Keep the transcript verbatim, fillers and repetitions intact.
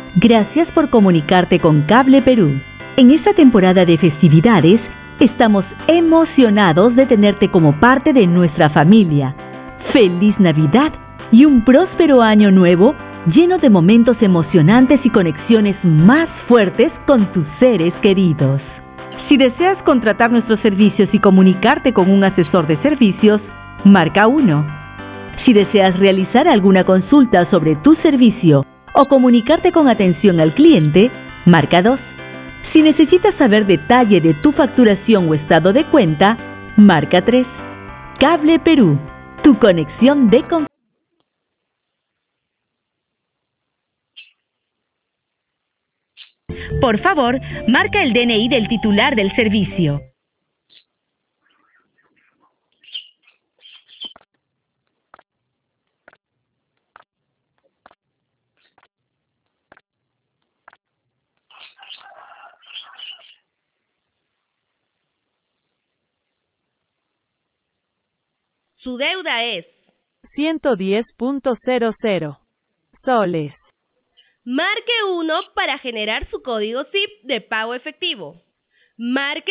Gracias por comunicarte con Cable Perú. En esta temporada de festividades, estamos emocionados de tenerte como parte de nuestra familia. ¡Feliz Navidad y un próspero año nuevo lleno de momentos emocionantes y conexiones más fuertes con tus seres queridos! Si deseas contratar nuestros servicios y comunicarte con un asesor de servicios, marca uno. Si deseas realizar alguna consulta sobre tu servicio o comunicarte con atención al cliente, marca dos. Si necesitas saber detalle de tu facturación o estado de cuenta, marca tres. Cable Perú, tu conexión de confianza. Por favor, marca el D N I del titular del servicio. Su deuda es ciento diez punto cero cero soles. Marque uno para generar su código S I P de pago efectivo. Marque